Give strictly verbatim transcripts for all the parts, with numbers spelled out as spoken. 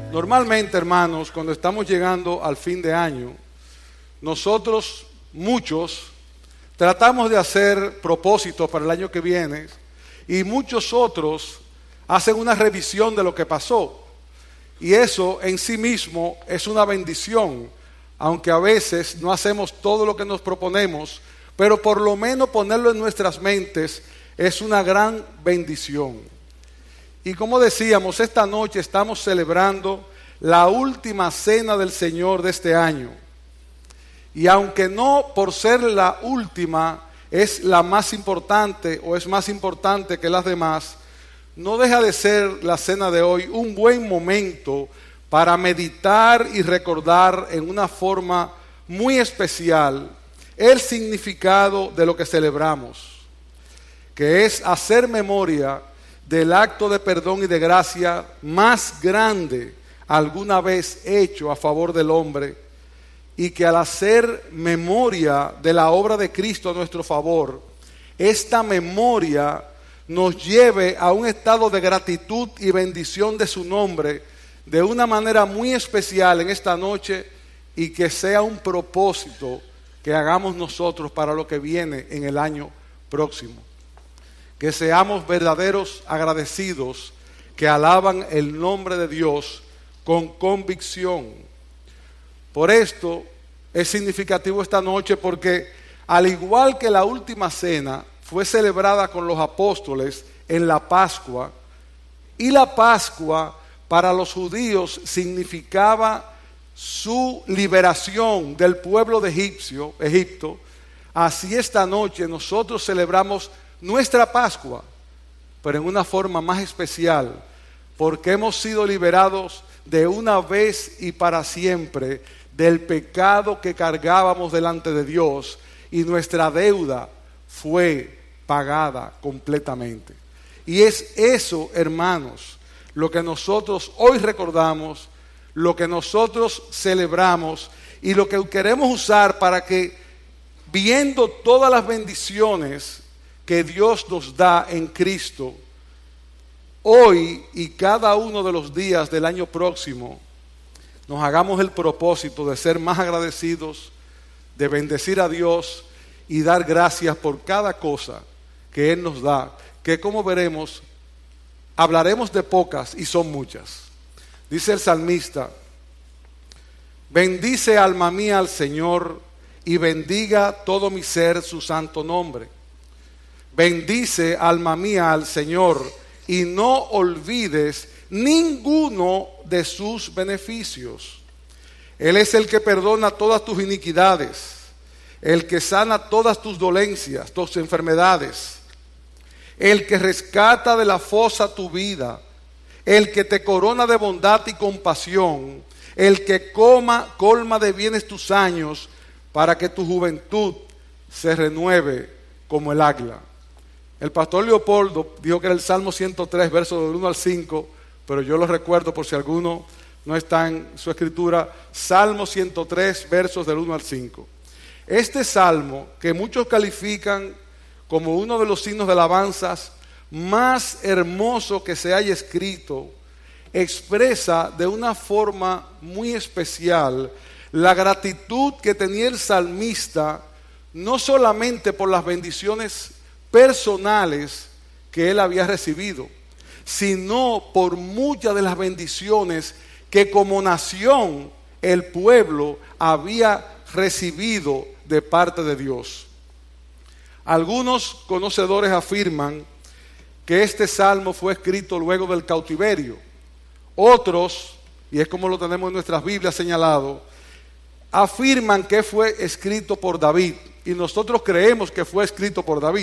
Normalmente, hermanos, cuando estamos llegando al fin de año, nosotros, muchos, tratamos de hacer propósitos para el año que viene y muchos otros hacen una revisión de lo que pasó. Y eso en sí mismo es una bendición, aunque a veces no hacemos todo lo que nos proponemos, pero por lo menos ponerlo en nuestras mentes es una gran bendición. Y como decíamos, esta noche estamos celebrando la última cena del Señor de este año. Y aunque no por ser la última es la más importante o es más importante que las demás, no deja de ser la cena de hoy un buen momento para meditar y recordar en una forma muy especial el significado de lo que celebramos, que es hacer memoria del acto de perdón y de gracia más grande alguna vez hecho a favor del hombre, y que al hacer memoria de la obra de Cristo a nuestro favor, esta memoria nos lleve a un estado de gratitud y bendición de su nombre de una manera muy especial en esta noche, y que sea un propósito que hagamos nosotros para lo que viene en el año próximo. Que seamos verdaderos agradecidos que alaban el nombre de Dios con convicción. Por esto es significativo esta noche, porque al igual que la última cena fue celebrada con los apóstoles en la Pascua, y la Pascua para los judíos significaba su liberación del pueblo de Egipcio, Egipto, así esta noche nosotros celebramos nuestra Pascua, pero en una forma más especial, porque hemos sido liberados de una vez y para siempre del pecado que cargábamos delante de Dios, y nuestra deuda fue pagada completamente. Y es eso, hermanos, lo que nosotros hoy recordamos, lo que nosotros celebramos y lo que queremos usar para que, viendo todas las bendiciones que Dios nos da en Cristo, hoy y cada uno de los días del año próximo, nos hagamos el propósito de ser más agradecidos, de bendecir a Dios y dar gracias por cada cosa que Él nos da, que como veremos, hablaremos de pocas y son muchas. Dice el salmista: bendice alma mía al Señor, y bendiga todo mi ser su santo nombre. Bendice alma mía al Señor, y no olvides ninguno de sus beneficios. Él es el que perdona todas tus iniquidades, el que sana todas tus dolencias, tus enfermedades, el que rescata de la fosa tu vida, el que te corona de bondad y compasión, el que coma, colma de bienes tus años, para que tu juventud se renueve como el águila. El pastor Leopoldo dijo que era el Salmo ciento tres, versos del uno al cinco, pero yo lo recuerdo por si alguno no está en su escritura. Salmo ciento tres, versos del uno al cinco. Este salmo, que muchos califican como uno de los signos de alabanzas más hermoso que se haya escrito, expresa de una forma muy especial la gratitud que tenía el salmista, no solamente por las bendiciones personales que él había recibido, sino por muchas de las bendiciones que como nación el pueblo había recibido de parte de Dios. Algunos conocedores afirman que este salmo fue escrito luego del cautiverio. Otros, y es como lo tenemos en nuestras Biblias señalado, afirman que fue escrito por David, y nosotros creemos que fue escrito por David.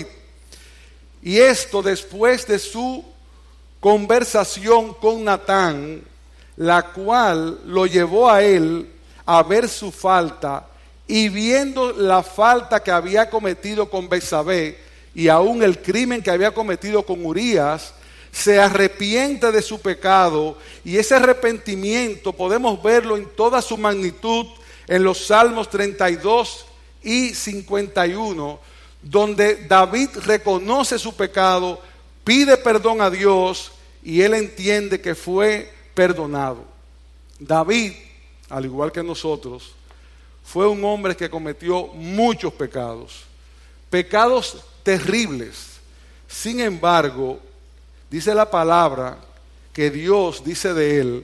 Y esto después de su conversación con Natán, la cual lo llevó a él a ver su falta, y viendo la falta que había cometido con Betsabé y aún el crimen que había cometido con Urías, se arrepiente de su pecado. Y ese arrepentimiento podemos verlo en toda su magnitud en los Salmos treinta y dos y cincuenta y uno, donde David reconoce su pecado, pide perdón a Dios y él entiende que fue perdonado. David, al igual que nosotros, fue un hombre que cometió muchos pecados, pecados terribles. Sin embargo, dice la palabra que Dios dice de él: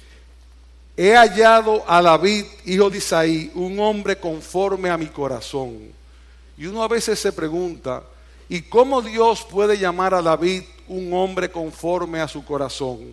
he hallado a David, hijo de Isaí, un hombre conforme a mi corazón. Y uno a veces se pregunta, ¿y cómo Dios puede llamar a David un hombre conforme a su corazón?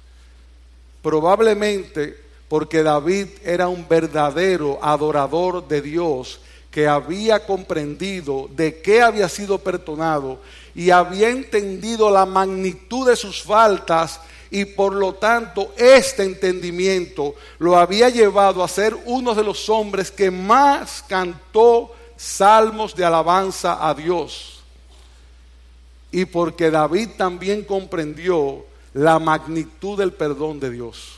Probablemente porque David era un verdadero adorador de Dios, que había comprendido de qué había sido perdonado y había entendido la magnitud de sus faltas, y por lo tanto este entendimiento lo había llevado a ser uno de los hombres que más cantó salmos de alabanza a Dios. Y porque David también comprendió la magnitud del perdón de Dios.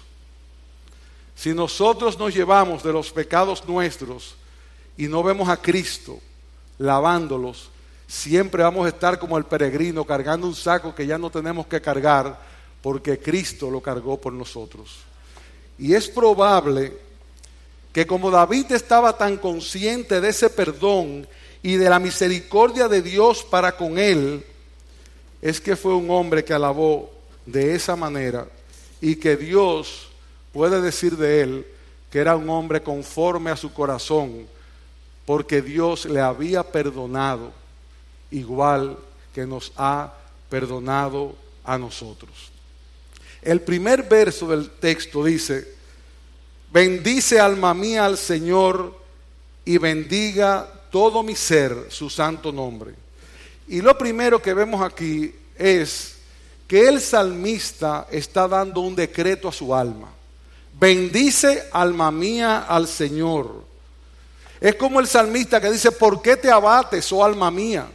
Si nosotros nos llevamos de los pecados nuestros y no vemos a Cristo lavándolos, siempre vamos a estar como el peregrino cargando un saco que ya no tenemos que cargar, porque Cristo lo cargó por nosotros. Y es probable que como David estaba tan consciente de ese perdón y de la misericordia de Dios para con él, es que fue un hombre que alabó de esa manera, y que Dios puede decir de él que era un hombre conforme a su corazón, porque Dios le había perdonado igual que nos ha perdonado a nosotros. El primer verso del texto dice: bendice alma mía al Señor y bendiga todo mi ser su santo nombre. Y lo primero que vemos aquí es que el salmista está dando un decreto a su alma. Bendice alma mía al Señor. Es como el salmista que dice: ¿por qué te abates, oh alma mía?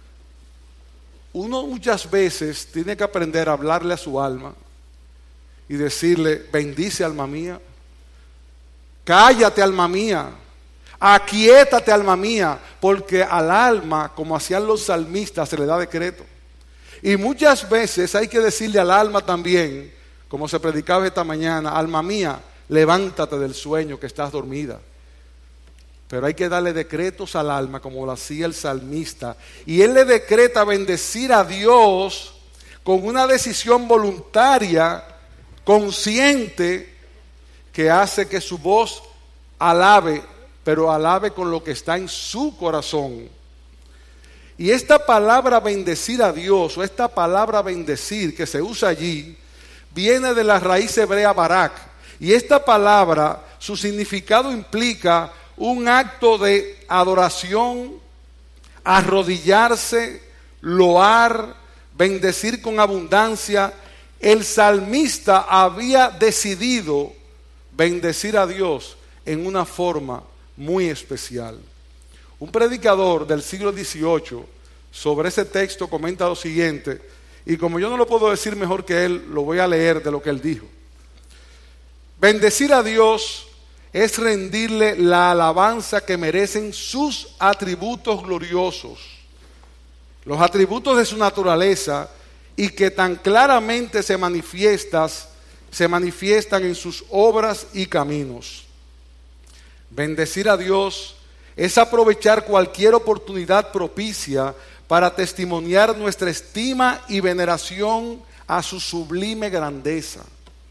Uno muchas veces tiene que aprender a hablarle a su alma y decirle: bendice alma mía, cállate alma mía, aquietate alma mía, porque al alma, como hacían los salmistas, se le da decreto. Y muchas veces hay que decirle al alma también, como se predicaba esta mañana: alma mía, levántate del sueño que estás dormida. Pero hay que darle decretos al alma, como lo hacía el salmista. Y él le decreta bendecir a Dios con una decisión voluntaria, consciente, que hace que su voz alabe, pero alabe con lo que está en su corazón. Y esta palabra bendecir a Dios, o esta palabra bendecir que se usa allí, viene de la raíz hebrea barak. Y esta palabra, su significado implica un acto de adoración, arrodillarse, loar, bendecir con abundancia. El salmista había decidido bendecir a Dios en una forma muy especial. Un predicador del siglo dieciocho sobre ese texto comenta lo siguiente, y como yo no lo puedo decir mejor que él, lo voy a leer de lo que él dijo. Bendecir a Dios es rendirle la alabanza que merecen sus atributos gloriosos, los atributos de su naturaleza, y que tan claramente se manifiestan, se manifiestan en sus obras y caminos. Bendecir a Dios es aprovechar cualquier oportunidad propicia para testimoniar nuestra estima y veneración a su sublime grandeza,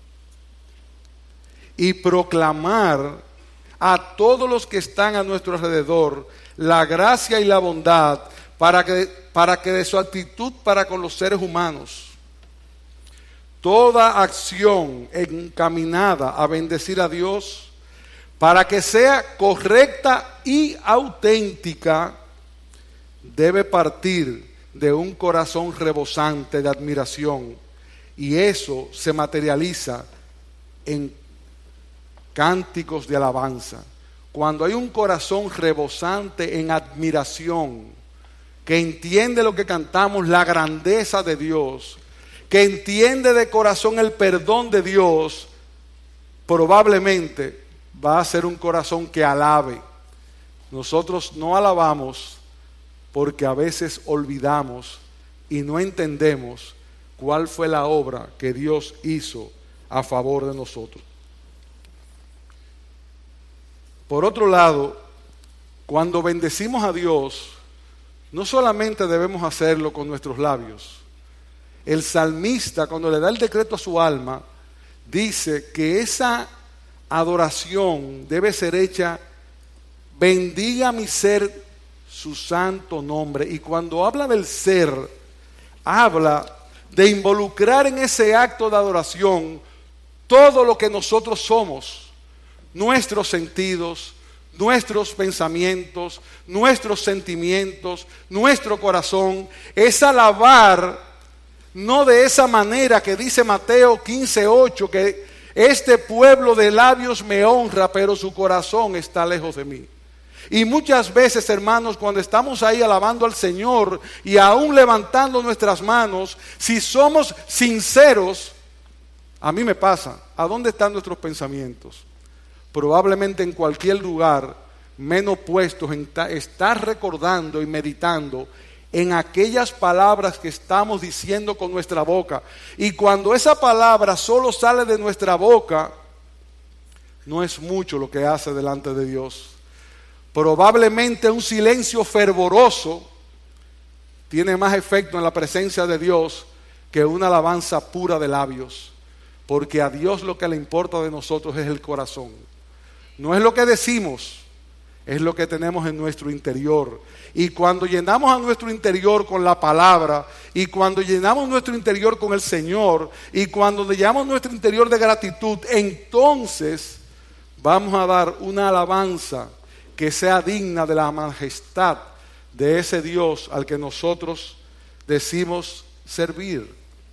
y proclamar a todos los que están a nuestro alrededor la gracia y la bondad para que, para que de su actitud para con los seres humanos. Toda acción encaminada a bendecir a Dios, para que sea correcta y auténtica, debe partir de un corazón rebosante de admiración, y eso se materializa en cánticos de alabanza. Cuando hay un corazón rebosante en admiración, que entiende lo que cantamos, la grandeza de Dios, que entiende de corazón el perdón de Dios, probablemente va a ser un corazón que alabe. Nosotros no alabamos porque a veces olvidamos y no entendemos cuál fue la obra que Dios hizo a favor de nosotros. Por otro lado, cuando bendecimos a Dios, no solamente debemos hacerlo con nuestros labios. El salmista, cuando le da el decreto a su alma, dice que esa adoración debe ser hecha, bendiga mi ser su santo nombre. Y cuando habla del ser, habla de involucrar en ese acto de adoración todo lo que nosotros somos, nuestros sentidos, nuestros pensamientos, nuestros sentimientos, nuestro corazón. Es alabar, no de esa manera que dice Mateo quince ocho, que este pueblo de labios me honra, pero su corazón está lejos de mí. Y muchas veces, hermanos, cuando estamos ahí alabando al Señor y aún levantando nuestras manos, si somos sinceros, a mí me pasa, ¿a dónde están nuestros pensamientos? Probablemente en cualquier lugar, menos puestos en estar recordando y meditando en aquellas palabras que estamos diciendo con nuestra boca. Y cuando esa palabra solo sale de nuestra boca, no es mucho lo que hace delante de Dios. Probablemente un silencio fervoroso tiene más efecto en la presencia de Dios que una alabanza pura de labios, porque a Dios lo que le importa de nosotros es el corazón. No es lo que decimos, es lo que tenemos en nuestro interior. Y cuando llenamos a nuestro interior con la palabra, y cuando llenamos nuestro interior con el Señor, y cuando llenamos nuestro interior de gratitud, entonces vamos a dar una alabanza que sea digna de la majestad de ese Dios al que nosotros decimos servir.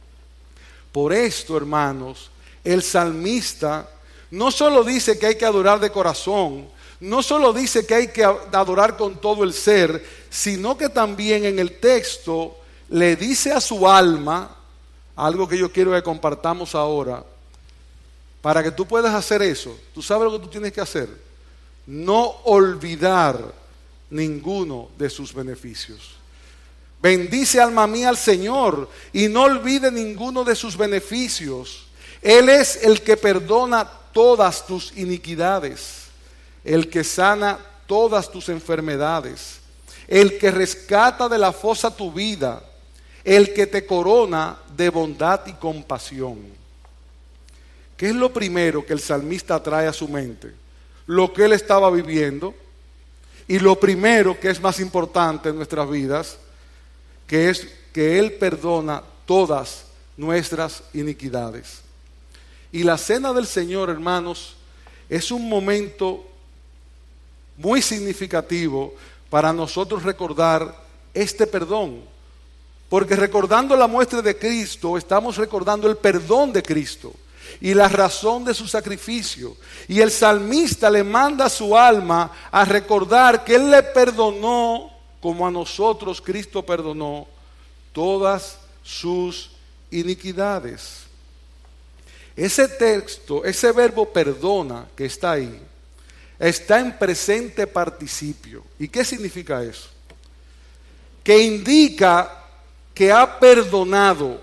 Por esto, hermanos, el salmista no solo dice que hay que adorar de corazón, no solo dice que hay que adorar con todo el ser, sino que también en el texto le dice a su alma, algo que yo quiero que compartamos ahora, para que tú puedas hacer eso. ¿Tú sabes lo que tú tienes que hacer? No olvidar ninguno de sus beneficios. Bendice, alma mía, al Señor y no olvide ninguno de sus beneficios. Él es el que perdona todas tus iniquidades, el que sana todas tus enfermedades, el que rescata de la fosa tu vida, el que te corona de bondad y compasión. ¿Qué es lo primero que el salmista trae a su mente? Lo que él estaba viviendo, y lo primero que es más importante en nuestras vidas, que es que él perdona todas nuestras iniquidades. Y la cena del Señor, hermanos, es un momento muy significativo para nosotros recordar este perdón, porque recordando la muestra de Cristo, estamos recordando el perdón de Cristo y la razón de su sacrificio. Y el salmista le manda a su alma a recordar que Él le perdonó como a nosotros Cristo perdonó todas sus iniquidades. Ese texto, ese verbo perdona que está ahí, está en presente participio. ¿Y qué significa eso? Que indica que ha perdonado,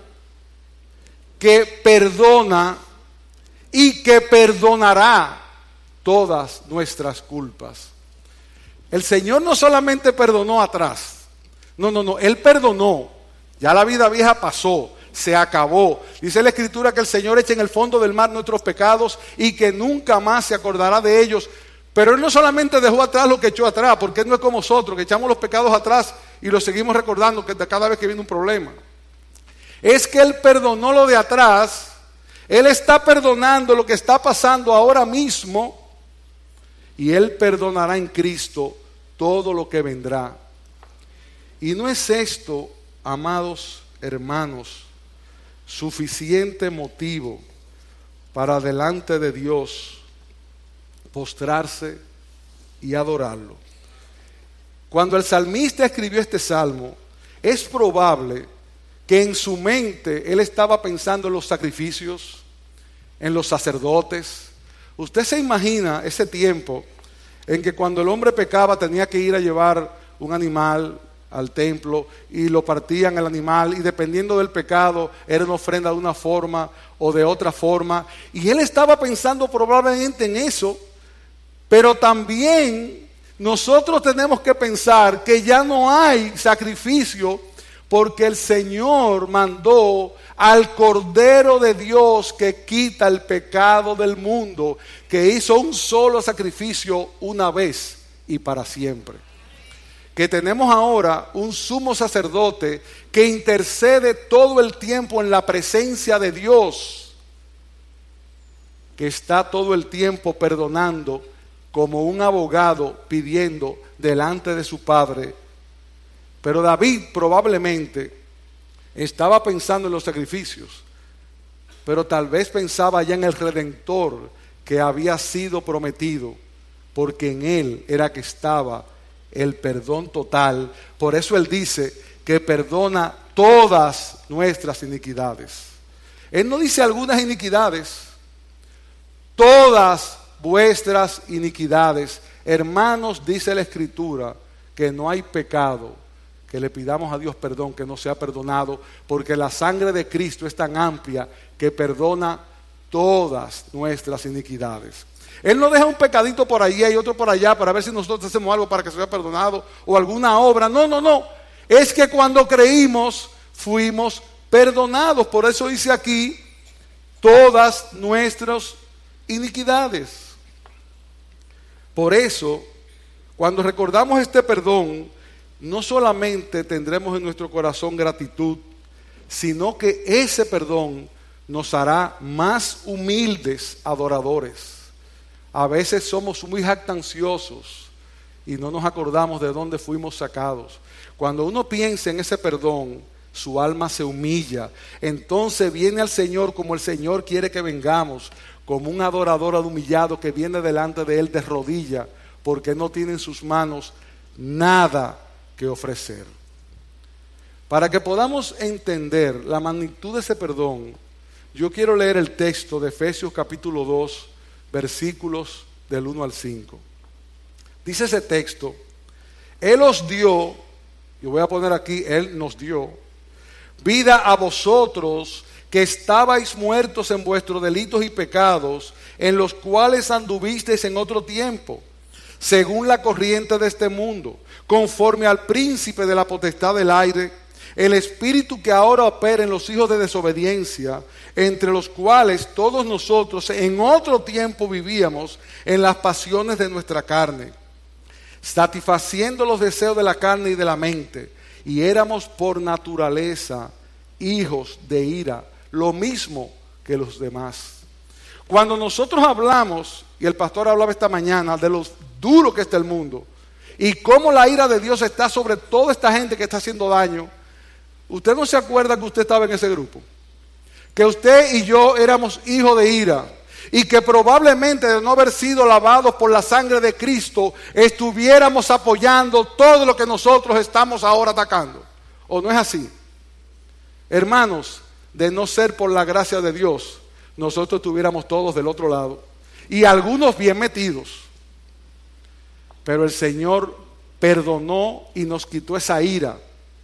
que perdona y que perdonará todas nuestras culpas. El Señor no solamente perdonó atrás, no, no, no, Él perdonó, ya la vida vieja pasó, se acabó. Dice la Escritura que el Señor echa en el fondo del mar nuestros pecados y que nunca más se acordará de ellos. Pero Él no solamente dejó atrás lo que echó atrás, porque Él no es como nosotros, que echamos los pecados atrás y los seguimos recordando cada vez que viene un problema. Es que Él perdonó lo de atrás. Él está perdonando lo que está pasando ahora mismo y Él perdonará en Cristo todo lo que vendrá. Y no es esto, amados hermanos, suficiente motivo para delante de Dios postrarse y adorarlo. Cuando el salmista escribió este salmo, es probable que en su mente él estaba pensando en los sacrificios, en los sacerdotes. Usted se imagina ese tiempo en que cuando el hombre pecaba tenía que ir a llevar un animal al templo y lo partían el animal y dependiendo del pecado era una ofrenda de una forma o de otra forma. Y él estaba pensando probablemente en eso, Pero también nosotros tenemos que pensar que ya no hay sacrificio porque el Señor mandó al Cordero de Dios que quita el pecado del mundo, que hizo un solo sacrificio una vez y para siempre. Que tenemos ahora un sumo sacerdote que intercede todo el tiempo en la presencia de Dios, que está todo el tiempo perdonando como un abogado pidiendo delante de su Padre. Pero David probablemente estaba pensando en los sacrificios, pero tal vez pensaba ya en el Redentor que había sido prometido, porque en él era que estaba el perdón total. Por eso él dice que perdona todas nuestras iniquidades. Él no dice algunas iniquidades, todas vuestras iniquidades. Hermanos, dice la Escritura que no hay pecado que le pidamos a Dios perdón que no sea perdonado, porque la sangre de Cristo es tan amplia que perdona todas nuestras iniquidades. Él no deja un pecadito por allí y otro por allá para ver si nosotros hacemos algo para que sea perdonado o alguna obra. No, no, no. Es que cuando creímos fuimos perdonados. Por eso dice aquí todas nuestras iniquidades. Por eso, cuando recordamos este perdón, no solamente tendremos en nuestro corazón gratitud, sino que ese perdón nos hará más humildes adoradores. A veces somos muy jactanciosos y no nos acordamos de dónde fuimos sacados. Cuando uno piensa en ese perdón, su alma se humilla. Entonces viene al Señor como el Señor quiere que vengamos, como un adorador humillado que viene delante de Él de rodilla, porque no tiene en sus manos nada que ofrecer. Para que podamos entender la magnitud de ese perdón, yo quiero leer el texto de Efesios capítulo dos, versículos del uno al cinco. Dice ese texto: Él os dio, yo voy a poner aquí, Él nos dio, vida a vosotros que estabais muertos en vuestros delitos y pecados, en los cuales anduvisteis en otro tiempo, según la corriente de este mundo, conforme al príncipe de la potestad del aire, el espíritu que ahora opera en los hijos de desobediencia, entre los cuales todos nosotros en otro tiempo vivíamos en las pasiones de nuestra carne, satisfaciendo los deseos de la carne y de la mente, y éramos por naturaleza hijos de ira, lo mismo que los demás. Cuando nosotros hablamos, y el pastor hablaba esta mañana de lo duro que está el mundo, y cómo la ira de Dios está sobre toda esta gente que está haciendo daño, ¿usted no se acuerda que usted estaba en ese grupo? Que usted y yo éramos hijos de ira, y que probablemente de no haber sido lavados por la sangre de Cristo, estuviéramos apoyando todo lo que nosotros estamos ahora atacando. ¿O no es así? Hermanos, de no ser por la gracia de Dios, nosotros estuviéramos todos del otro lado, y algunos bien metidos. Pero el Señor perdonó y nos quitó esa ira,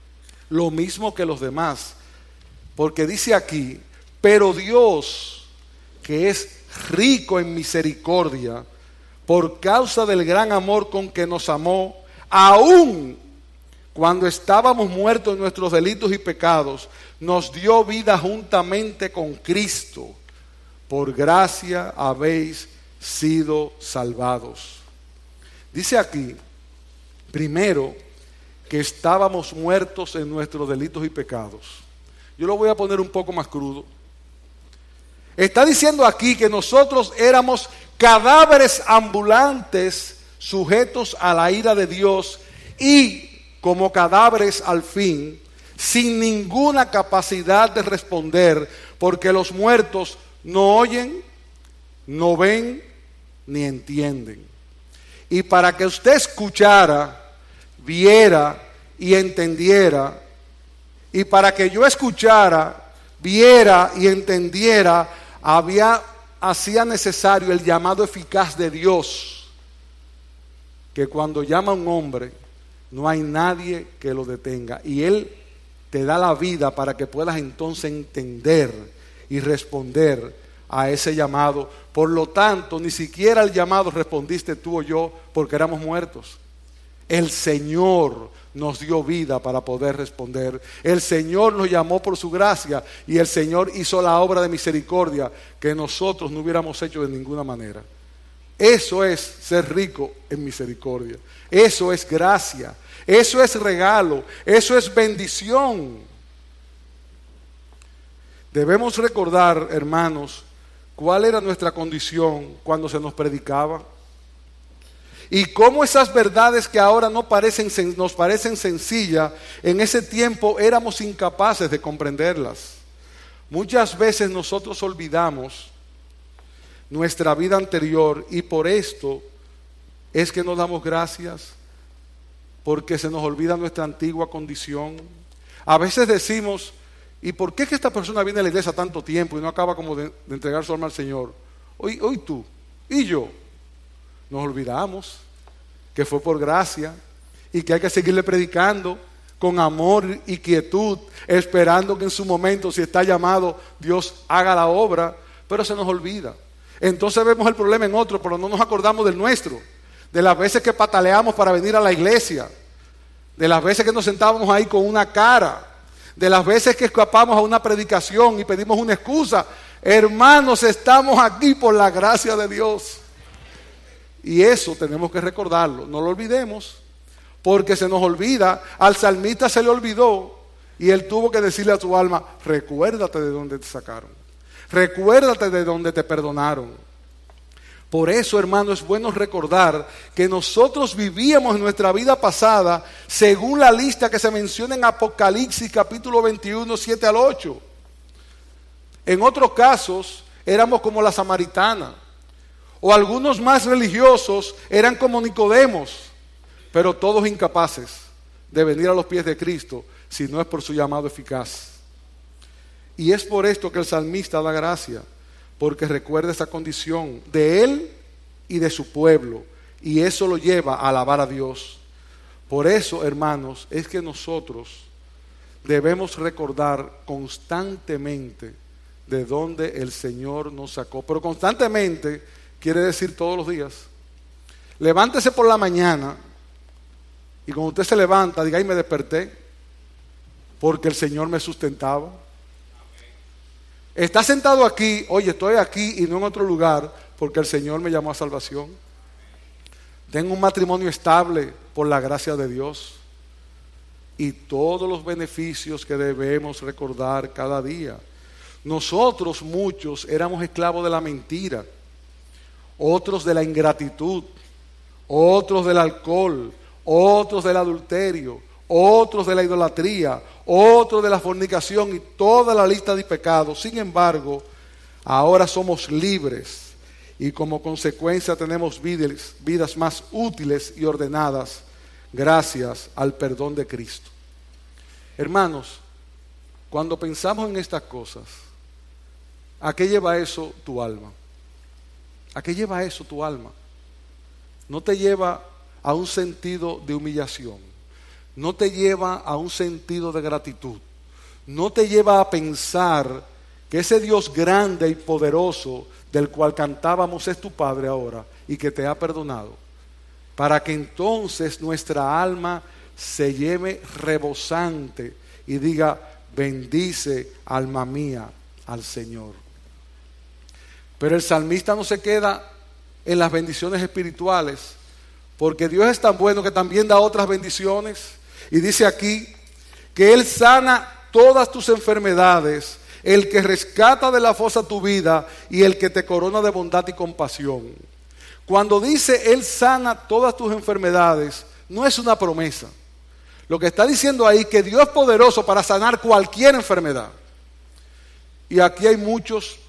lo mismo que los demás, porque dice aquí: pero Dios, que es rico en misericordia, por causa del gran amor con que nos amó, aun cuando estábamos muertos en nuestros delitos y pecados, nos dio vida juntamente con Cristo. Por gracia habéis sido salvados. Dice aquí, primero, que estábamos muertos en nuestros delitos y pecados. Yo lo voy a poner un poco más crudo. Está diciendo aquí que nosotros éramos cadáveres ambulantes, sujetos a la ira de Dios, y como cadáveres al fin, sin ninguna capacidad de responder, porque los muertos no oyen, no ven, ni entienden. Y para que usted escuchara, viera y entendiera, y para que yo escuchara, viera y entendiera, había, hacía necesario el llamado eficaz de Dios, que cuando llama a un hombre, no hay nadie que lo detenga, y Él te da la vida para que puedas entonces entender y responder a ese llamado. Por lo tanto, ni siquiera al llamado respondiste tú o yo, porque éramos muertos. El Señor nos dio vida para poder responder. El Señor nos llamó por su gracia y el Señor hizo la obra de misericordia que nosotros no hubiéramos hecho de ninguna manera. Eso es ser rico en misericordia. Eso es gracia. Eso es regalo. Eso es bendición. Debemos recordar, hermanos, cuál era nuestra condición cuando se nos predicaba. Y cómo esas verdades que ahora no parecen, nos parecen sencillas, en ese tiempo éramos incapaces de comprenderlas. Muchas veces nosotros olvidamos nuestra vida anterior y por esto es que nos damos gracias, porque se nos olvida nuestra antigua condición. A veces decimos, ¿y por qué es que esta persona viene a la iglesia tanto tiempo y no acaba como de, de entregar su alma al Señor? Hoy, hoy tú y yo nos olvidamos que fue por gracia y que hay que seguirle predicando con amor y quietud, esperando que en su momento, si está llamado, Dios haga la obra, pero se nos olvida. Entonces vemos el problema en otro, pero no nos acordamos del nuestro, de las veces que pataleamos para venir a la iglesia, de las veces que nos sentábamos ahí con una cara, de las veces que escapamos a una predicación y pedimos una excusa. Hermanos, estamos aquí por la gracia de Dios. Y eso tenemos que recordarlo, no lo olvidemos, porque se nos olvida. Al salmista se le olvidó y él tuvo que decirle a su alma, recuérdate de dónde te sacaron, recuérdate de dónde te perdonaron. Por eso, hermano, es bueno recordar que nosotros vivíamos en nuestra vida pasada según la lista que se menciona en Apocalipsis capítulo veintiuno, siete al ocho. En otros casos éramos como la samaritana, o algunos más religiosos eran como Nicodemos, pero todos incapaces de venir a los pies de Cristo si no es por su llamado eficaz. Y es por esto que el salmista da gracia, porque recuerda esa condición de él y de su pueblo, y eso lo lleva a alabar a Dios. Por eso, hermanos, es que nosotros debemos recordar constantemente de dónde el Señor nos sacó. Pero constantemente quiere decir todos los días. Levántese por la mañana y cuando usted se levanta, diga, ay, me desperté porque el Señor me sustentaba. Está sentado aquí, oye, estoy aquí y no en otro lugar porque el Señor me llamó a salvación. Tengo un matrimonio estable por la gracia de Dios. Y todos los beneficios que debemos recordar cada día. Nosotros muchos éramos esclavos de la mentira, otros de la ingratitud, otros del alcohol, otros del adulterio, otros de la idolatría, otros de la fornicación y toda la lista de pecados. Sin embargo, ahora somos libres y como consecuencia tenemos vidas, vidas más útiles y ordenadas gracias al perdón de Cristo. Hermanos, cuando pensamos en estas cosas, ¿a qué lleva eso tu alma? ¿A qué lleva eso tu alma? No te lleva a un sentido de humillación, no te lleva a un sentido de gratitud, no te lleva a pensar que ese Dios grande y poderoso del cual cantábamos es tu Padre ahora y que te ha perdonado, para que entonces nuestra alma se lleve rebosante y diga, bendice alma mía al Señor. Pero el salmista no se queda en las bendiciones espirituales, porque Dios es tan bueno que también da otras bendiciones. Y dice aquí que Él sana todas tus enfermedades, el que rescata de la fosa tu vida y el que te corona de bondad y compasión. Cuando dice Él sana todas tus enfermedades, no es una promesa. Lo que está diciendo ahí es que Dios es poderoso para sanar cualquier enfermedad. Y aquí hay muchos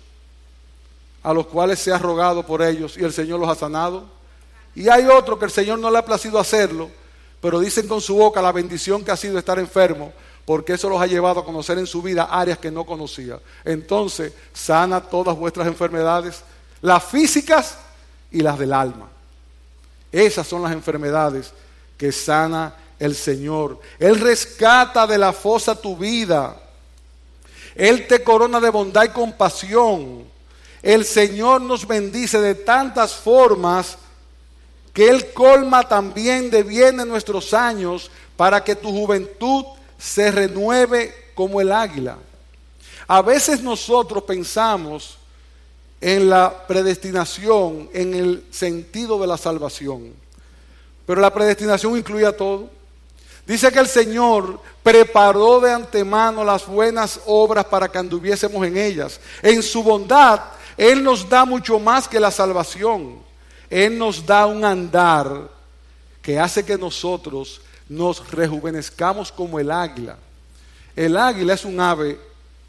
a los cuales se ha rogado por ellos y el Señor los ha sanado. Y hay otros que el Señor no le ha placido hacerlo, pero dicen con su boca la bendición que ha sido estar enfermo, porque eso los ha llevado a conocer en su vida áreas que no conocía. Entonces, sana todas vuestras enfermedades, las físicas y las del alma. Esas son las enfermedades que sana el Señor. Él rescata de la fosa tu vida. Él te corona de bondad y compasión. el Señor nos bendice de tantas formas que Él colma también de bien en nuestros años para que tu juventud se renueve como el águila. A veces nosotros pensamos en la predestinación, en el sentido de la salvación, pero la predestinación incluye todo. Dice que el Señor preparó de antemano las buenas obras para que anduviésemos en ellas. En su bondad, Él nos da mucho más que la salvación. Él nos da un andar que hace que nosotros nos rejuvenezcamos como el águila. El águila es un ave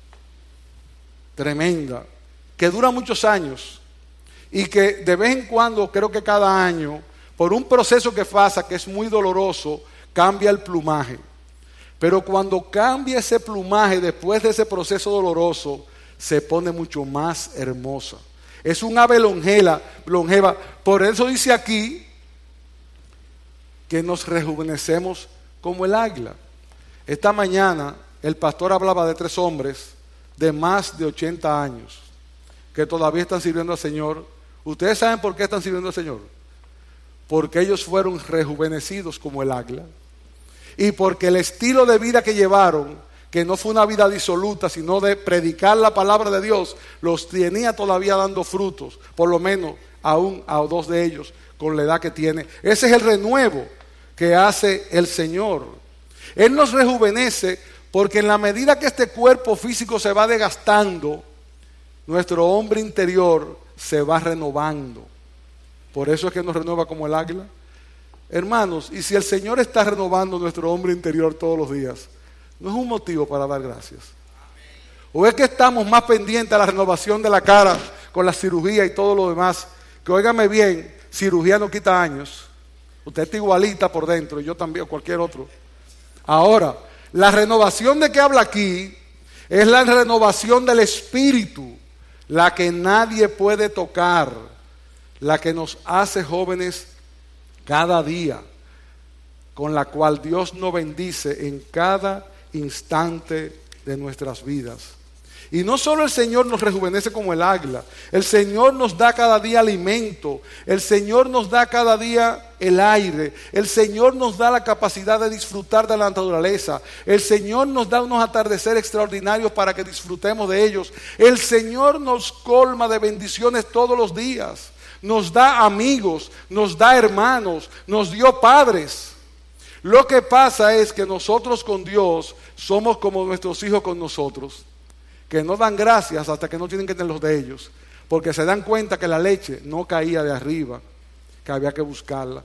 tremenda, que dura muchos años y que de vez en cuando, creo que cada año, por un proceso que pasa que es muy doloroso, cambia el plumaje. Pero cuando cambia ese plumaje después de ese proceso doloroso, se pone mucho más hermosa. Es un ave longeva, longeva. Por eso dice aquí que nos rejuvenecemos como el águila. Esta mañana el pastor hablaba de tres hombres de más de ochenta años que todavía están sirviendo al Señor. ¿Ustedes saben por qué están sirviendo al Señor? Porque ellos fueron rejuvenecidos como el águila. Y porque el estilo de vida que llevaron, que no fue una vida disoluta, sino de predicar la palabra de Dios, los tenía todavía dando frutos, por lo menos a un a dos de ellos, con la edad que tiene. Ese es el renuevo que hace el Señor. Él nos rejuvenece porque en la medida que este cuerpo físico se va desgastando, nuestro hombre interior se va renovando. Por eso es que nos renueva como el águila. Hermanos, y si el Señor está renovando nuestro hombre interior todos los días, ¿no es un motivo para dar gracias? ¿O es que estamos más pendientes a la renovación de la cara con la cirugía y todo lo demás? Que óigame bien, cirugía no quita años. Usted está igualita por dentro, y yo también, o cualquier otro. Ahora, la renovación de que habla aquí es la renovación del espíritu, la que nadie puede tocar, la que nos hace jóvenes cada día, con la cual Dios nos bendice en cada instante de nuestras vidas. Y no solo el Señor nos rejuvenece como el águila, el Señor nos da cada día alimento, el Señor nos da cada día el aire, el Señor nos da la capacidad de disfrutar de la naturaleza, el Señor nos da unos atardeceres extraordinarios para que disfrutemos de ellos, el Señor nos colma de bendiciones todos los días, nos da amigos, nos da hermanos, nos dio padres. Lo que pasa es que nosotros con Dios somos como nuestros hijos con nosotros, que no dan gracias hasta que no tienen que tener los de ellos, porque se dan cuenta que la leche no caía de arriba, que había que buscarla,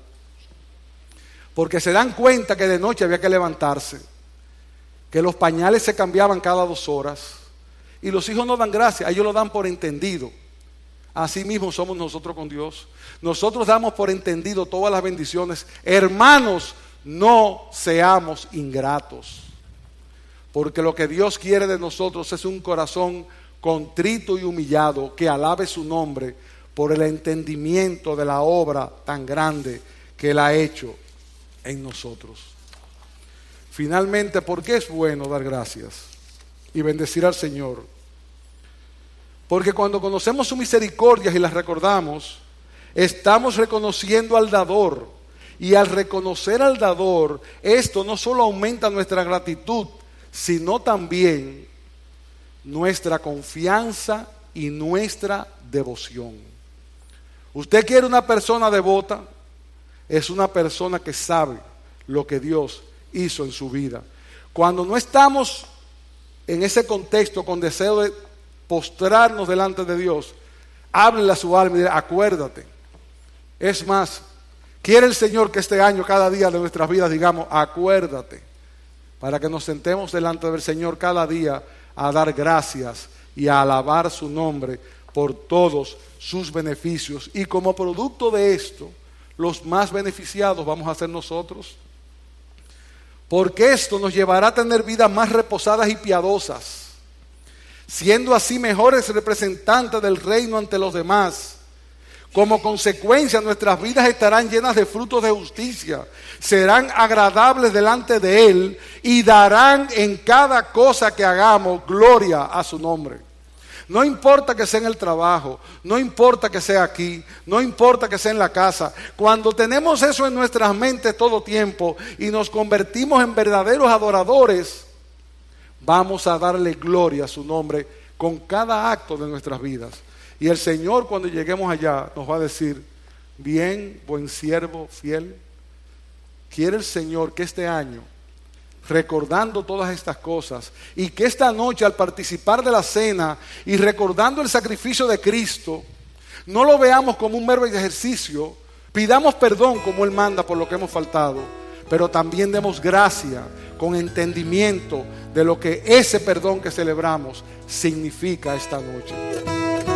porque se dan cuenta que de noche había que levantarse, que los pañales se cambiaban cada dos horas, y los hijos no dan gracias, ellos lo dan por entendido. Así mismo somos nosotros con Dios. Nosotros damos por entendido todas las bendiciones. Hermanos, no seamos ingratos, porque lo que Dios quiere de nosotros es un corazón contrito y humillado que alabe su nombre por el entendimiento de la obra tan grande que Él ha hecho en nosotros. Finalmente, ¿por qué es bueno dar gracias y bendecir al Señor? Porque cuando conocemos sus misericordias y las recordamos, estamos reconociendo al dador. Y al reconocer al dador, esto no solo aumenta nuestra gratitud, sino también nuestra confianza y nuestra devoción. ¿Usted quiere una persona devota? Es una persona que sabe lo que Dios hizo en su vida. Cuando no estamos en ese contexto con deseo de postrarnos delante de Dios, háblele a su alma y dile, acuérdate. Es más, quiere el Señor que este año, cada día de nuestras vidas, digamos, acuérdate, para que nos sentemos delante del Señor cada día a dar gracias y a alabar su nombre por todos sus beneficios. Y como producto de esto, los más beneficiados vamos a ser nosotros, porque esto nos llevará a tener vidas más reposadas y piadosas, siendo así mejores representantes del reino ante los demás. Como consecuencia, nuestras vidas estarán llenas de frutos de justicia, serán agradables delante de Él y darán en cada cosa que hagamos gloria a su nombre. No importa que sea en el trabajo, no importa que sea aquí, no importa que sea en la casa. Cuando tenemos eso en nuestras mentes todo tiempo y nos convertimos en verdaderos adoradores, vamos a darle gloria a su nombre con cada acto de nuestras vidas. Y el Señor, cuando lleguemos allá, nos va a decir: bien, buen siervo, fiel. Quiere el Señor que este año, recordando todas estas cosas, y que esta noche, al participar de la cena y recordando el sacrificio de Cristo, no lo veamos como un mero ejercicio. Pidamos perdón como Él manda por lo que hemos faltado, pero también demos gracia con entendimiento de lo que ese perdón que celebramos significa esta noche.